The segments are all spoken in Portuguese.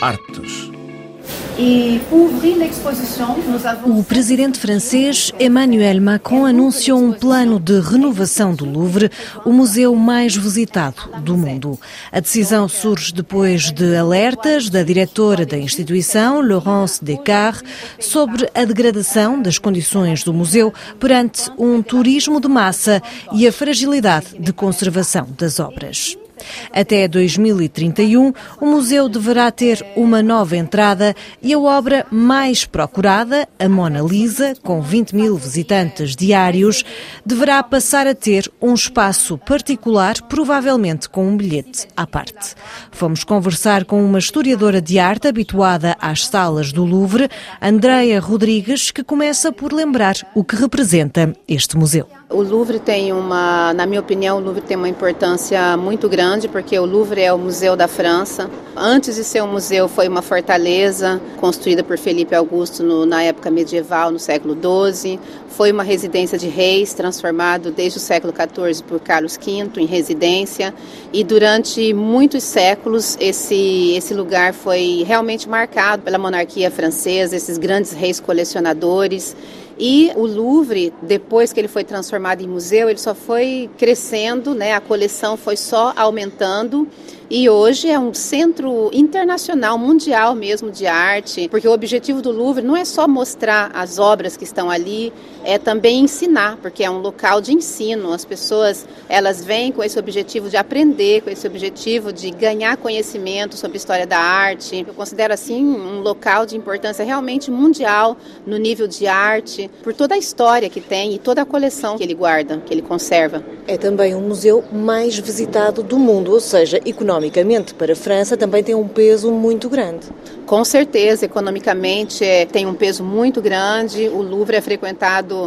artes. O presidente francês Emmanuel Macron anunciou um plano de renovação do Louvre, o museu mais visitado do mundo. A decisão surge depois de alertas da diretora da instituição, Laurence Descartes, sobre a degradação das condições do museu perante um turismo de massa e a fragilidade de conservação das obras. Até 2031, o museu deverá ter uma nova entrada e a obra mais procurada, a Mona Lisa, com 20 mil visitantes diários, deverá passar a ter um espaço particular, provavelmente com um bilhete à parte. Fomos conversar com uma historiadora de arte habituada às salas do Louvre, Andreia Rodrigues, que começa por lembrar o que representa este museu. O Louvre na minha opinião, o Louvre tem uma importância muito grande, porque o Louvre é o museu da França. Antes de ser um museu, foi uma fortaleza construída por Felipe Augusto na época medieval, no século XII. Foi uma residência de reis, transformado desde o século XIV por Carlos V em residência. E durante muitos séculos, esse lugar foi realmente marcado pela monarquia francesa, esses grandes reis colecionadores. E o Louvre, depois que ele foi transformado em museu, ele só foi crescendo, né? A coleção foi só aumentando. E hoje é um centro internacional, mundial mesmo de arte, porque o objetivo do Louvre não é só mostrar as obras que estão ali, é também ensinar, porque é um local de ensino. As pessoas, elas vêm com esse objetivo de aprender, com esse objetivo de ganhar conhecimento sobre a história da arte. Eu considero assim um local de importância realmente mundial no nível de arte, por toda a história que tem e toda a coleção que ele guarda, que ele conserva. É também um museu mais visitado do mundo, ou seja, economicamente para a França também tem um peso muito grande. Com certeza, economicamente tem um peso muito grande. O Louvre é frequentado,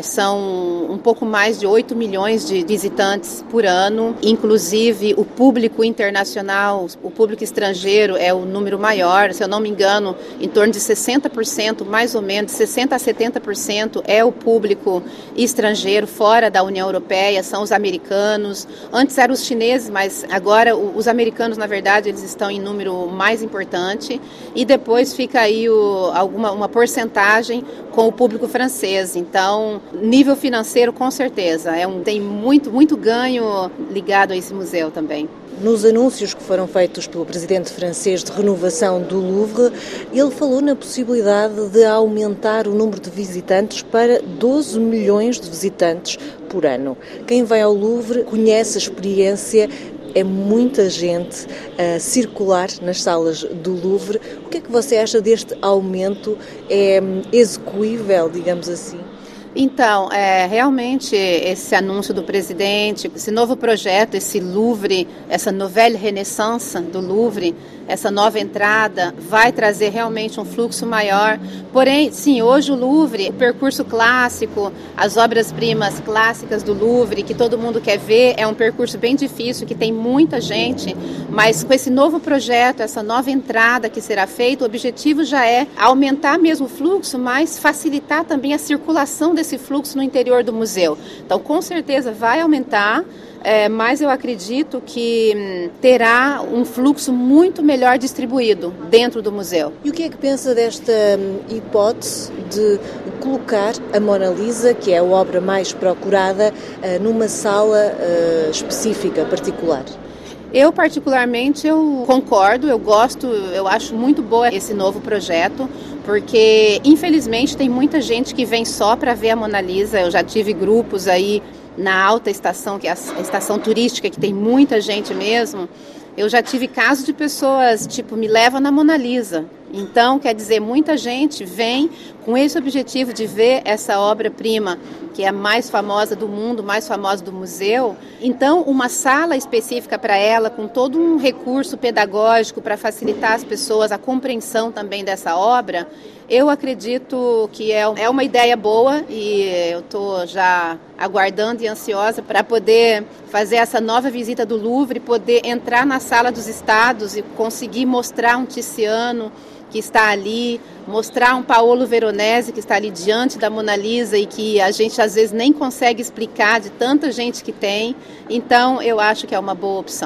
são um pouco mais de 8 milhões de visitantes por ano. Inclusive, o público internacional, o público estrangeiro é o número maior. Se eu não me engano, em torno de 60%, mais ou menos, 60% a 70% é o público estrangeiro fora da União Europeia, são os americanos. Antes eram os chineses, mas agora os americanos, na verdade, eles estão em número mais importante. E depois fica aí uma porcentagem com o público francês. Então, nível financeiro, com certeza, tem muito ganho ligado a esse museu também. Nos anúncios que foram feitos pelo presidente francês de renovação do Louvre, ele falou na possibilidade de aumentar o número de visitantes para 12 milhões de visitantes por ano. Quem vai ao Louvre conhece a experiência. É muita gente a circular nas salas do Louvre. O que é que você acha deste aumento? É execuível, digamos assim? Então, realmente esse anúncio do presidente, esse novo projeto, esse Louvre, essa Nouvelle Renaissance do Louvre, essa nova entrada vai trazer realmente um fluxo maior. Porém, sim, hoje o Louvre, o percurso clássico, as obras-primas clássicas do Louvre, que todo mundo quer ver, é um percurso bem difícil, que tem muita gente, mas com esse novo projeto, essa nova entrada que será feita, o objetivo já é aumentar mesmo o fluxo, mas facilitar também a circulação desse fluxo no interior do museu. Então, com certeza vai aumentar, mas eu acredito que terá um fluxo muito melhor distribuído dentro do museu. E o que é que pensa desta hipótese de colocar a Mona Lisa, que é a obra mais procurada, numa sala específica, particular? Eu, particularmente, eu concordo, eu gosto, eu acho muito boa esse novo projeto, porque, infelizmente, tem muita gente que vem só para ver a Mona Lisa. Eu já tive grupos aí na alta estação, que é a estação turística, que tem muita gente mesmo. Eu já tive casos de pessoas, me leva na Mona Lisa. Então, quer dizer, muita gente vem com esse objetivo de ver essa obra-prima, que é a mais famosa do mundo, mais famosa do museu. Então, uma sala específica para ela, com todo um recurso pedagógico para facilitar as pessoas a compreensão também dessa obra, eu acredito que é uma ideia boa e eu estou já aguardando e ansiosa para poder fazer essa nova visita do Louvre, poder entrar na Sala dos Estados e conseguir mostrar um Tiziano que está ali, mostrar um Paolo Veronese que está ali diante da Mona Lisa e que a gente às vezes nem consegue explicar de tanta gente que tem. Então eu acho que é uma boa opção.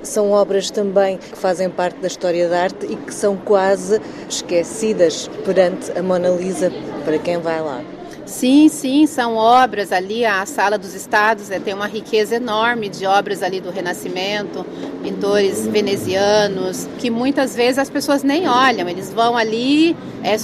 são obras também que fazem parte da história da arte e que são quase esquecidas perante a Mona Lisa para quem vai lá. Sim, são obras ali, a Sala dos Estados tem uma riqueza enorme de obras ali do Renascimento, pintores venezianos, que muitas vezes as pessoas nem olham, eles vão ali,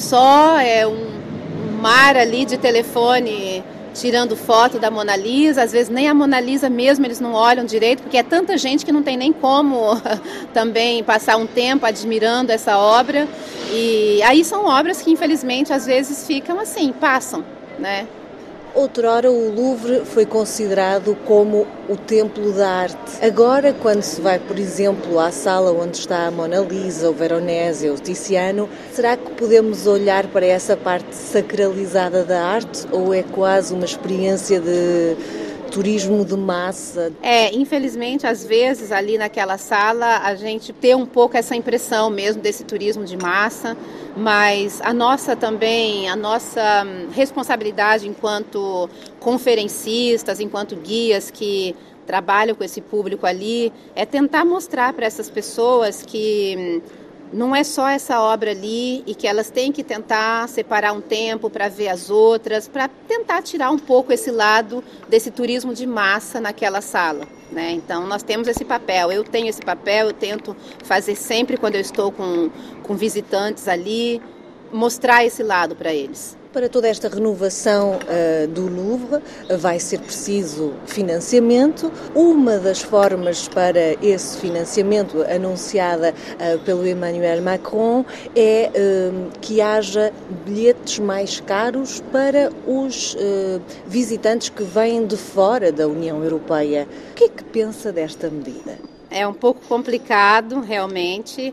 um mar ali de telefone tirando foto da Mona Lisa, às vezes nem a Mona Lisa mesmo eles não olham direito, porque é tanta gente que não tem nem como também passar um tempo admirando essa obra, e aí são obras que infelizmente às vezes ficam assim, passam, né? Outrora o Louvre foi considerado como o templo da arte. Agora, quando se vai, por exemplo, à sala onde está a Mona Lisa, o Veronese, o Tiziano, será que podemos olhar para essa parte sacralizada da arte ou é quase uma experiência de turismo de massa? Infelizmente, às vezes, ali naquela sala, a gente tem um pouco essa impressão mesmo desse turismo de massa, mas a nossa responsabilidade enquanto conferencistas, enquanto guias que trabalham com esse público ali, é tentar mostrar para essas pessoas que não é só essa obra ali e que elas têm que tentar separar um tempo para ver as outras, para tentar tirar um pouco esse lado desse turismo de massa naquela sala, né? Então nós temos esse papel, eu tenho esse papel, eu tento fazer sempre quando eu estou com visitantes ali, mostrar esse lado para eles. Para toda esta renovação do Louvre vai ser preciso financiamento. Uma das formas para esse financiamento anunciada pelo Emmanuel Macron é que haja bilhetes mais caros para os visitantes que vêm de fora da União Europeia. O que é que pensa desta medida? É um pouco complicado, realmente.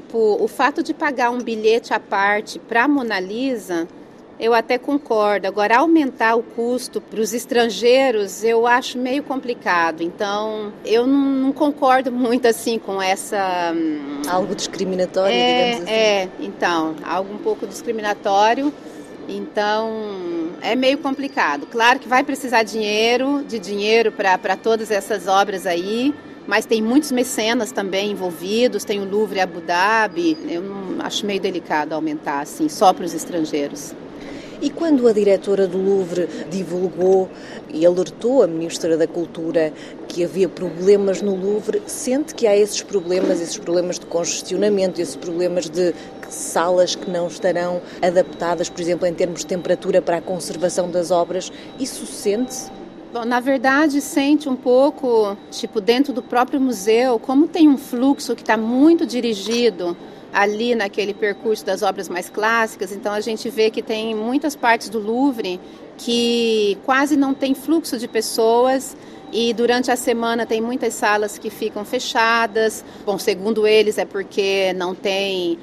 O fato de pagar um bilhete à parte para a Mona Lisa, eu até concordo. Agora, aumentar o custo para os estrangeiros, eu acho meio complicado. Então, eu não concordo muito assim com essa... Algo discriminatório, digamos assim. Então, algo um pouco discriminatório. Então, é meio complicado. Claro que vai precisar de dinheiro para todas essas obras aí, mas tem muitos mecenas também envolvidos, tem o Louvre Abu Dhabi. Eu não acho meio delicado aumentar assim, só para os estrangeiros. E quando a diretora do Louvre divulgou e alertou a Ministra da Cultura que havia problemas no Louvre, sente que há esses problemas de congestionamento, esses problemas de salas que não estarão adaptadas, por exemplo, em termos de temperatura para a conservação das obras, isso sente-se? Bom, na verdade, sente um pouco, dentro do próprio museu, como tem um fluxo que está muito dirigido ali naquele percurso das obras mais clássicas, então a gente vê que tem muitas partes do Louvre que quase não tem fluxo de pessoas e durante a semana tem muitas salas que ficam fechadas. Bom, segundo eles é porque não tem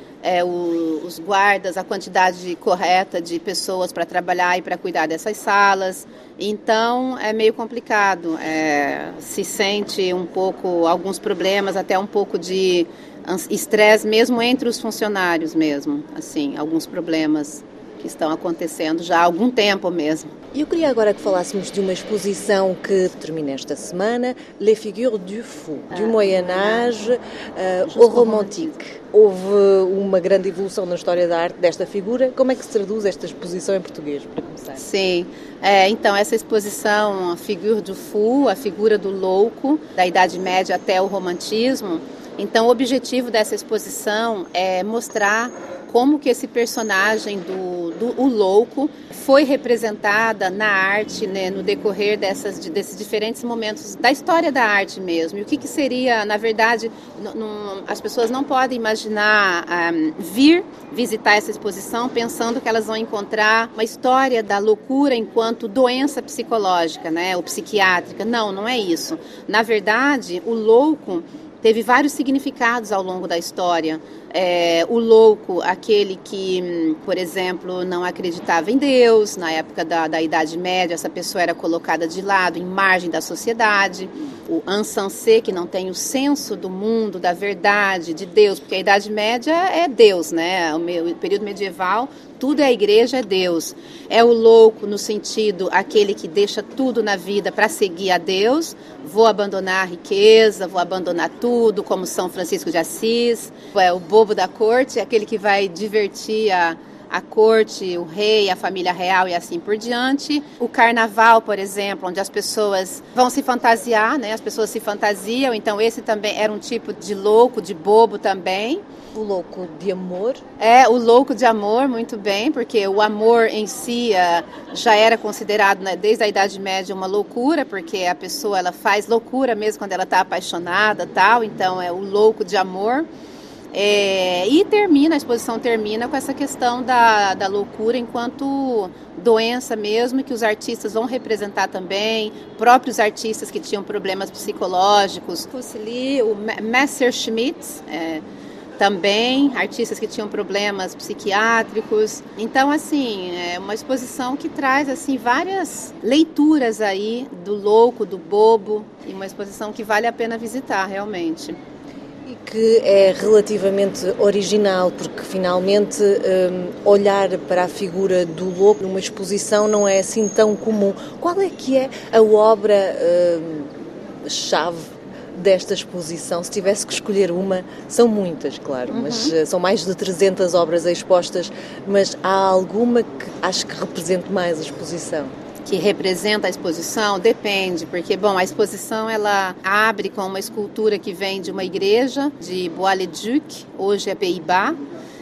os guardas, a quantidade correta de pessoas para trabalhar e para cuidar dessas salas. Então é meio complicado, se sente um pouco, alguns problemas, até um pouco de estresse mesmo entre os funcionários mesmo, assim, alguns problemas que estão acontecendo já há algum tempo mesmo. E eu queria agora que falássemos de uma exposição que termina esta semana, Les Figures du Fou, du Moyen Âge au Romantique. Houve uma grande evolução na história da arte desta figura. Como é que se traduz esta exposição em português, para começar? Sim, então essa exposição, a Figure du Fou, a figura do louco, da Idade Média até o Romantismo. Então o objetivo dessa exposição é mostrar como que esse personagem o louco foi representada na arte, né, no decorrer desses diferentes momentos da história da arte mesmo. E o que seria, na verdade, as pessoas não podem imaginar vir visitar essa exposição pensando que elas vão encontrar uma história da loucura enquanto doença psicológica, né, ou psiquiátrica. Não é isso. Na verdade, o louco teve vários significados ao longo da história. O louco, aquele que, por exemplo, não acreditava em Deus, na época da Idade Média, essa pessoa era colocada de lado, em margem da sociedade. o insensé, que não tem o senso do mundo, da verdade, de Deus, porque a Idade Média é Deus, né? O período medieval, tudo é a igreja, é Deus. É o louco no sentido, aquele que deixa tudo na vida para seguir a Deus. Vou abandonar a riqueza, vou abandonar tudo, como São Francisco de Assis. É o bobo da corte, é aquele que vai divertir a corte, o rei, a família real e assim por diante. O carnaval, por exemplo, onde as pessoas vão se fantasiar, né? As pessoas se fantasiam, então esse também era um tipo de louco, de bobo também. O louco de amor? É, o louco de amor, muito bem, porque o amor em si já era considerado, né, desde a Idade Média uma loucura, porque a pessoa ela faz loucura mesmo quando ela está apaixonada, tal, então é o louco de amor. E a exposição termina com essa questão da loucura enquanto doença mesmo, que os artistas vão representar também, próprios artistas que tinham problemas psicológicos. O Messerschmitt, também, artistas que tinham problemas psiquiátricos. Então, assim, é uma exposição que traz, assim, várias leituras aí do louco, do bobo, e uma exposição que vale a pena visitar, realmente. E que é relativamente original, porque finalmente olhar para a figura do louco numa exposição não é assim tão comum. Qual é que é a obra-chave desta exposição? Se tivesse que escolher uma, são muitas, claro, mas são mais de 300 obras expostas, mas há alguma que acho que represente mais a exposição? Que representa a exposição? Depende, porque, bom, a exposição ela abre com uma escultura que vem de uma igreja de Bois-le-Duc, hoje é Pays-Bas,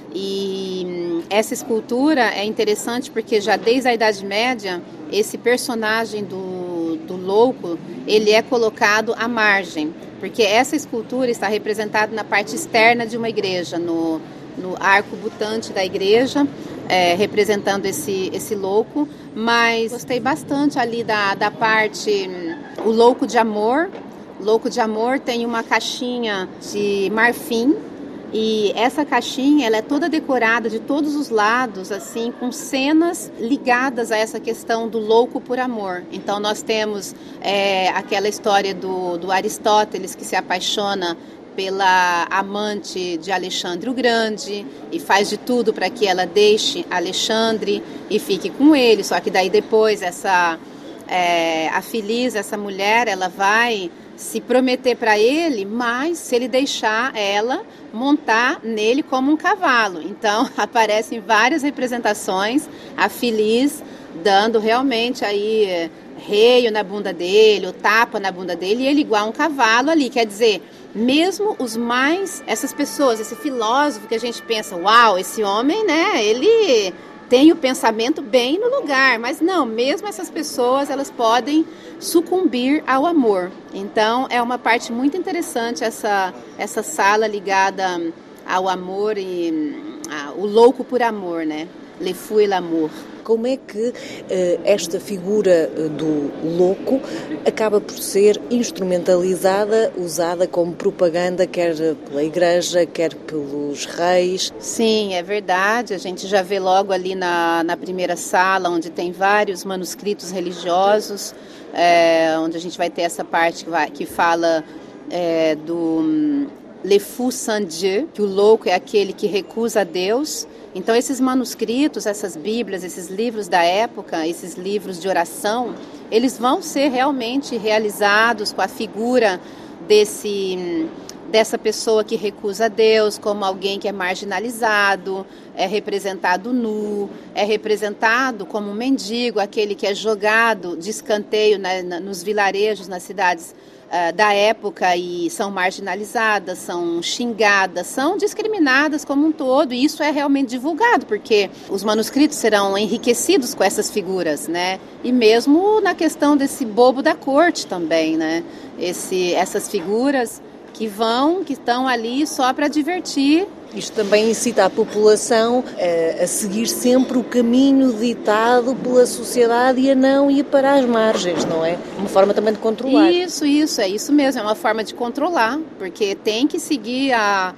e essa escultura é interessante porque já desde a Idade Média, esse personagem do louco, ele é colocado à margem, porque essa escultura está representada na parte externa de uma igreja, no arco butante da igreja, representando esse louco, mas gostei bastante ali da parte, o louco de amor. O louco de amor tem uma caixinha de marfim, e essa caixinha ela é toda decorada de todos os lados, assim, com cenas ligadas a essa questão do louco por amor. Então nós temos aquela história do Aristóteles que se apaixona pela amante de Alexandre o Grande e faz de tudo para que ela deixe Alexandre e fique com ele, só que daí depois a Feliz, essa mulher, ela vai se prometer para ele, mas se ele deixar ela montar nele como um cavalo. Então aparecem várias representações, a Feliz dando realmente aí reio na bunda dele, o tapa na bunda dele, e ele igual um cavalo ali, quer dizer, mesmo essas pessoas, esse filósofo que a gente pensa, uau, esse homem, né, ele tem o pensamento bem no lugar, mas não, mesmo essas pessoas, elas podem sucumbir ao amor. Então, é uma parte muito interessante essa sala ligada ao amor e o louco por amor, né? Le fou et l'amour. Como é que esta figura do louco acaba por ser instrumentalizada, usada como propaganda, quer pela igreja, quer pelos reis? Sim, é verdade. A gente já vê logo ali na primeira sala, onde tem vários manuscritos religiosos, onde a gente vai ter essa parte que fala do Le fou sans Dieu, que o louco é aquele que recusa a Deus. Então, esses manuscritos, essas bíblias, esses livros da época, esses livros de oração, eles vão ser realmente realizados com a figura dessa pessoa que recusa a Deus, como alguém que é marginalizado, é representado nu, é representado como um mendigo, aquele que é jogado de escanteio nos vilarejos, nas cidades da época, e são marginalizadas, são xingadas, são discriminadas como um todo, e isso é realmente divulgado, porque os manuscritos serão enriquecidos com essas figuras, né? E mesmo na questão desse bobo da corte também, né? Essas figuras que estão ali só para divertir. Isto também incita a população a seguir sempre o caminho ditado pela sociedade e a não ir para as margens, não é? Uma forma também de controlar. Isso, é isso mesmo, é uma forma de controlar, porque tem que seguir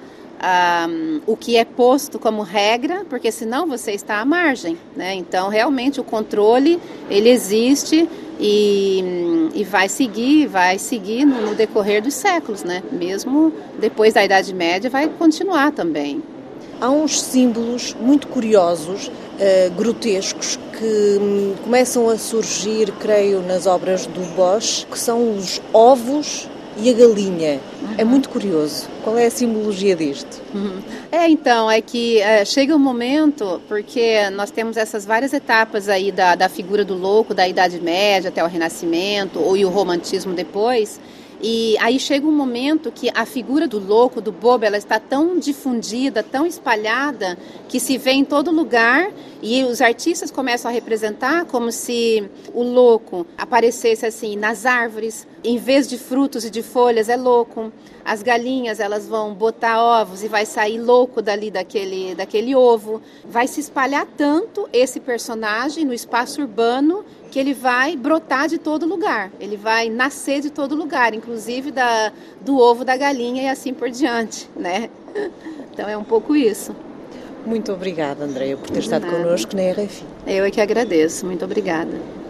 o que é posto como regra, porque senão você está à margem, né? Então, realmente, o controle, ele existe e vai seguir no decorrer dos séculos, né? Mesmo depois da Idade Média vai continuar também. Há uns símbolos muito curiosos, grotescos, que começam a surgir, creio, nas obras do Bosch, que são os ovos e a galinha. É muito curioso. Qual é a simbologia disto? Então, é que chega um momento, porque nós temos essas várias etapas aí da figura do louco, da Idade Média até o Renascimento, e o Romantismo depois. E aí chega um momento que a figura do louco, do bobo, ela está tão difundida, tão espalhada, que se vê em todo lugar e os artistas começam a representar como se o louco aparecesse assim nas árvores, em vez de frutos e de folhas é louco. As galinhas, elas vão botar ovos e vai sair louco dali daquele ovo. Vai se espalhar tanto esse personagem no espaço urbano que ele vai brotar de todo lugar, ele vai nascer de todo lugar, inclusive do ovo da galinha e assim por diante, né? Então é um pouco isso. Muito obrigada, Andreia, por ter estado connosco na RFI. Eu é que agradeço, muito obrigada.